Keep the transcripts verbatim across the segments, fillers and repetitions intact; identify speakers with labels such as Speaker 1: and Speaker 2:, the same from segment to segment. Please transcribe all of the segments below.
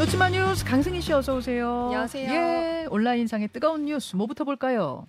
Speaker 1: 놓치마 뉴스 강승희 씨 어서 오세요.
Speaker 2: 안녕하세요.
Speaker 1: 예, 온라인상의 뜨거운 뉴스 뭐부터 볼까요?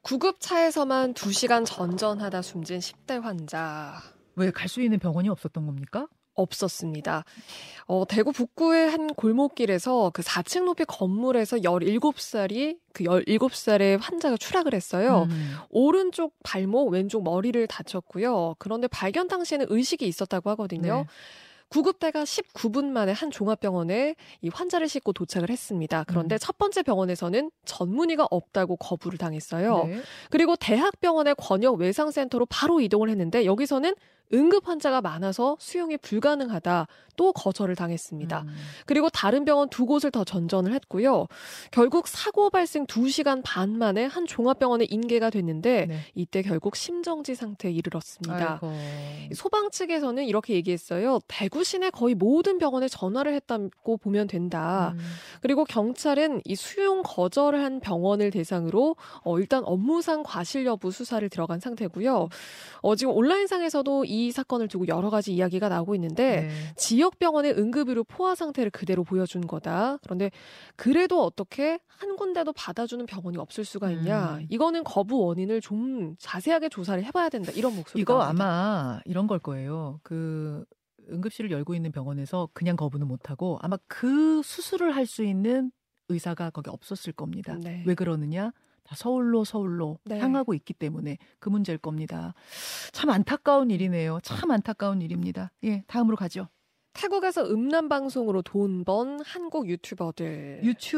Speaker 2: 구급차에서만 두 시간 전전하다 숨진 십 대 환자.
Speaker 1: 왜 갈 수 있는 병원이 없었던 겁니까?
Speaker 2: 없었습니다. 어, 대구 북구의 한 골목길에서 그 사 층 높이 건물에서 열일곱 살이 그 열일곱 살의 환자가 추락을 했어요.
Speaker 1: 음.
Speaker 2: 오른쪽 발목, 왼쪽 머리를 다쳤고요. 그런데 발견 당시에는 의식이 있었다고 하거든요.
Speaker 1: 네.
Speaker 2: 구급대가 십구 분 만에 한 종합병원에 이 환자를 싣고 도착을 했습니다. 그런데
Speaker 1: 음.
Speaker 2: 첫 번째 병원에서는 전문의가 없다고 거부를 당했어요.
Speaker 1: 네.
Speaker 2: 그리고 대학병원의 권역 외상센터로 바로 이동을 했는데 여기서는 응급 환자가 많아서 수용이 불가능하다 또 거절을 당했습니다.
Speaker 1: 음.
Speaker 2: 그리고 다른 병원 두 곳을 더 전전을 했고요. 결국 사고 발생 두 시간 반 만에 한 종합병원에 인계가 됐는데
Speaker 1: 네.
Speaker 2: 이때 결국 심정지 상태에 이르렀습니다.
Speaker 1: 아이고.
Speaker 2: 소방 측에서는 이렇게 얘기했어요. 대구 시내 거의 모든 병원에 전화를 했다고 보면 된다.
Speaker 1: 음.
Speaker 2: 그리고 경찰은 이 수용 거절을 한 병원을 대상으로 어, 일단 업무상 과실 여부 수사를 들어간 상태고요. 어, 지금 온라인상에서도 이 사건을 두고 여러 가지 이야기가 나오고 있는데
Speaker 1: 네.
Speaker 2: 지역 병원의 응급의료 포화 상태를 그대로 보여준 거다. 그런데 그래도 어떻게 한 군데도 받아주는 병원이 없을 수가 있냐.
Speaker 1: 음.
Speaker 2: 이거는 거부 원인을 좀 자세하게 조사를 해봐야 된다. 이런 목소리가
Speaker 1: 이거
Speaker 2: 나옵니다.
Speaker 1: 아마 이런 걸 거예요. 그 응급실을 열고 있는 병원에서 그냥 거부는 못하고 아마 그 수술을 할 수 있는 의사가 거기 없었을 겁니다.
Speaker 2: 네.
Speaker 1: 왜 그러느냐? 다 서울로 서울로
Speaker 2: 네.
Speaker 1: 향하고 있기 때문에 그 문제일 겁니다. 참 안타까운 일이네요. 참 안타까운 일입니다. 예, 다음으로 가죠.
Speaker 2: 태국에서 음란 방송으로 돈 번 한국 유튜버들.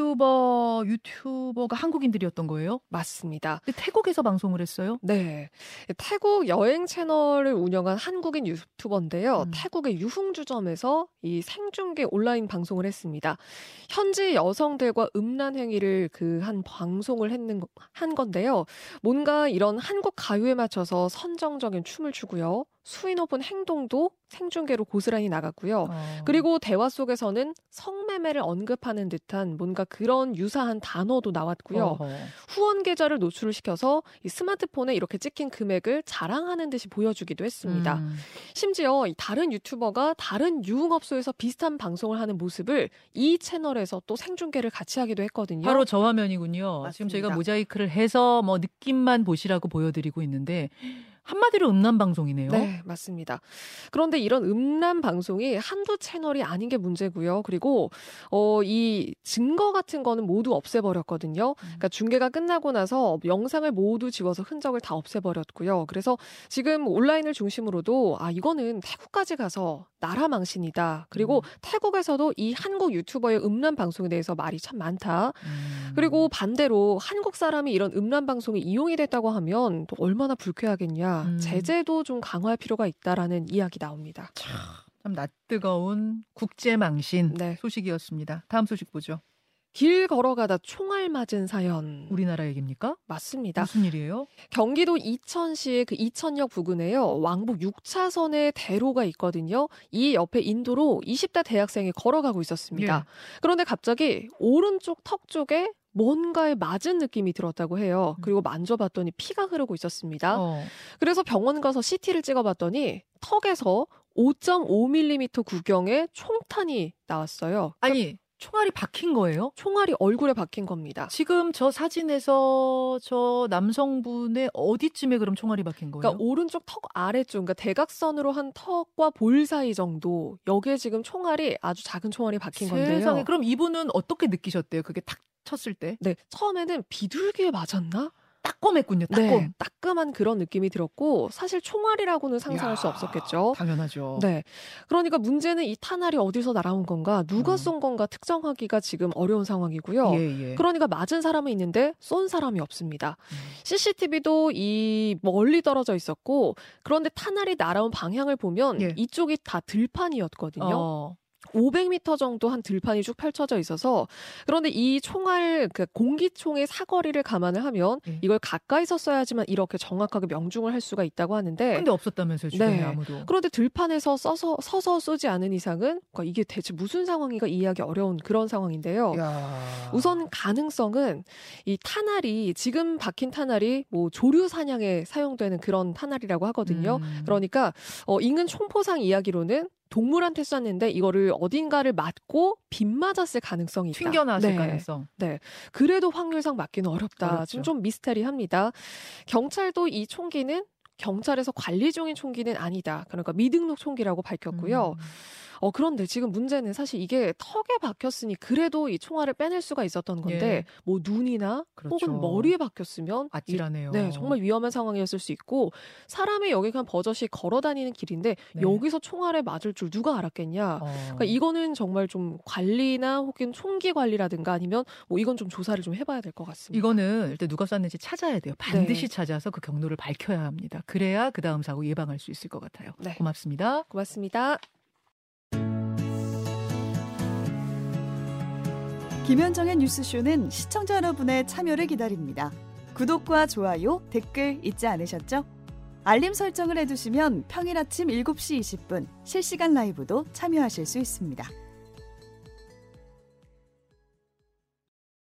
Speaker 1: 유튜버, 유튜버가 한국인들이었던 거예요?
Speaker 2: 맞습니다.
Speaker 1: 근데 태국에서 방송을 했어요?
Speaker 2: 네. 태국 여행 채널을 운영한 한국인 유튜버인데요.
Speaker 1: 음.
Speaker 2: 태국의 유흥주점에서 이 생중계 온라인 방송을 했습니다. 현지 여성들과 음란 행위를 그 한 방송을 했는, 거- 한 건데요. 뭔가 이런 한국 가요에 맞춰서 선정적인 춤을 추고요. 수위 높은 행동도 생중계로 고스란히 나갔고요.
Speaker 1: 어.
Speaker 2: 그리고 대화 속에서는 성매매를 언급하는 듯한 뭔가 그런 유사한 단어도 나왔고요.
Speaker 1: 어허.
Speaker 2: 후원 계좌를 노출을 시켜서 이 스마트폰에 이렇게 찍힌 금액을 자랑하는 듯이 보여주기도 했습니다.
Speaker 1: 음.
Speaker 2: 심지어 이 다른 유튜버가 다른 유흥업소에서 비슷한 방송을 하는 모습을 이 채널에서 또 생중계를 같이 하기도 했거든요.
Speaker 1: 바로 저 화면이군요. 지금
Speaker 2: 맞습니다.
Speaker 1: 저희가 모자이크를 해서 뭐 느낌만 보시라고 보여드리고 있는데 한마디로 음란 방송이네요.
Speaker 2: 네, 맞습니다. 그런데 이런 음란 방송이 한두 채널이 아닌 게 문제고요. 그리고 어, 이 증거 같은 거는 모두 없애버렸거든요. 그러니까 중계가 끝나고 나서 영상을 모두 지워서 흔적을 다 없애버렸고요. 그래서 지금 온라인을 중심으로도 아 이거는 태국까지 가서 나라 망신이다. 그리고
Speaker 1: 음.
Speaker 2: 태국에서도 이 한국 유튜버의 음란 방송에 대해서 말이 참 많다.
Speaker 1: 음.
Speaker 2: 그리고 반대로 한국 사람이 이런 음란 방송에 이용이 됐다고 하면 또 얼마나 불쾌하겠냐.
Speaker 1: 음.
Speaker 2: 제재도 좀 강화할 필요가 있다라는 이야기 나옵니다.
Speaker 1: 참 낯뜨거운 국제망신
Speaker 2: 네.
Speaker 1: 소식이었습니다. 다음 소식 보죠.
Speaker 2: 길 걸어가다 총알 맞은 사연.
Speaker 1: 우리나라 얘기입니까?
Speaker 2: 맞습니다.
Speaker 1: 무슨 일이에요?
Speaker 2: 경기도 이천시의 그 이천역 부근에요. 왕복 육 차선의 대로가 있거든요. 이 옆에 인도로 이십 대 대학생이 걸어가고 있었습니다.
Speaker 1: 예.
Speaker 2: 그런데 갑자기 오른쪽 턱 쪽에 뭔가에 맞은 느낌이 들었다고 해요. 그리고 만져봤더니 피가 흐르고 있었습니다.
Speaker 1: 어.
Speaker 2: 그래서 병원 가서 씨티를 찍어봤더니 턱에서 오 점 오 밀리미터 구경의 총탄이 나왔어요.
Speaker 1: 아니 총알이 박힌 거예요?
Speaker 2: 총알이 얼굴에 박힌 겁니다.
Speaker 1: 지금 저 사진에서 저 남성분의 어디쯤에 그럼 총알이 박힌 거예요?
Speaker 2: 그러니까 오른쪽 턱 아래쪽, 그러니까 대각선으로 한 턱과 볼 사이 정도. 여기에 지금 총알이 아주 작은 총알이 박힌 건데요.
Speaker 1: 세상에 그럼 이분은 어떻게 느끼셨대요? 그게 탁 쳤을 때?
Speaker 2: 네, 처음에는 비둘기에 맞았나?
Speaker 1: 따끔했군요. 따끔.
Speaker 2: 네, 따끔한 그런 느낌이 들었고 사실 총알이라고는 상상할
Speaker 1: 이야,
Speaker 2: 수 없었겠죠.
Speaker 1: 당연하죠.
Speaker 2: 네, 그러니까 문제는 이 탄알이 어디서 날아온 건가, 누가
Speaker 1: 음.
Speaker 2: 쏜 건가 특정하기가 지금 어려운 상황이고요.
Speaker 1: 예, 예.
Speaker 2: 그러니까 맞은 사람은 있는데 쏜 사람이 없습니다.
Speaker 1: 음.
Speaker 2: 씨씨티비도 이 멀리 떨어져 있었고 그런데 탄알이 날아온 방향을 보면
Speaker 1: 예.
Speaker 2: 이쪽이 다 들판이었거든요.
Speaker 1: 어.
Speaker 2: 오백 미터 정도 한 들판이 쭉 펼쳐져 있어서 그런데 이 총알 그 공기총의 사거리를 감안을 하면
Speaker 1: 예.
Speaker 2: 이걸 가까이서 써야지만 이렇게 정확하게 명중을 할 수가 있다고 하는데
Speaker 1: 근데 없었다면서요, 주변에
Speaker 2: 네.
Speaker 1: 아무도.
Speaker 2: 그런데 들판에서 써서 서서 쏘지 않은 이상은 그러니까 이게 대체 무슨 상황인가 이해하기 어려운 그런 상황인데요.
Speaker 1: 야.
Speaker 2: 우선 가능성은 이 탄알이 지금 박힌 탄알이 뭐 조류 사냥에 사용되는 그런 탄알이라고 하거든요.
Speaker 1: 음.
Speaker 2: 그러니까 어, 인근 총포상 이야기로는 동물한테 쐈는데 이거를 어딘가를 맞고 빗 맞았을 가능성이 있다.
Speaker 1: 튕겨나왔을
Speaker 2: 네.
Speaker 1: 가능성.
Speaker 2: 네. 그래도 확률상 맞기는 어렵다.
Speaker 1: 어렵죠.
Speaker 2: 지금 좀 미스테리합니다. 경찰도 이 총기는 경찰에서 관리 중인 총기는 아니다. 그러니까 미등록 총기라고 밝혔고요.
Speaker 1: 음.
Speaker 2: 어, 그런데 지금 문제는 사실 이게 턱에 박혔으니 그래도 이 총알을 빼낼 수가 있었던 건데
Speaker 1: 예.
Speaker 2: 뭐 눈이나
Speaker 1: 그렇죠.
Speaker 2: 혹은 머리에 박혔으면
Speaker 1: 아찔하네요.
Speaker 2: 이, 네, 정말 위험한 상황이었을 수 있고 사람의 여기 그냥 버젓이 걸어다니는 길인데
Speaker 1: 네.
Speaker 2: 여기서 총알에 맞을 줄 누가 알았겠냐.
Speaker 1: 어.
Speaker 2: 그러니까 이거는 정말 좀 관리나 혹은 총기 관리라든가 아니면 뭐 이건 좀 조사를 좀 해봐야 될 것 같습니다.
Speaker 1: 이거는 일단 누가 쐈는지 찾아야 돼요. 반드시
Speaker 2: 네.
Speaker 1: 찾아서 그 경로를 밝혀야 합니다. 그래야 그 다음 사고 예방할 수 있을 것 같아요.
Speaker 2: 네.
Speaker 1: 고맙습니다.
Speaker 2: 고맙습니다.
Speaker 3: 김현정의 뉴스쇼는 시청자 여러분의 참여를 기다립니다. 구독과 좋아요, 댓글 잊지 않으셨죠? 알림 설정을 해두시면 평일 아침 일곱 시 이십 분 실시간 라이브도 참여하실 수 있습니다.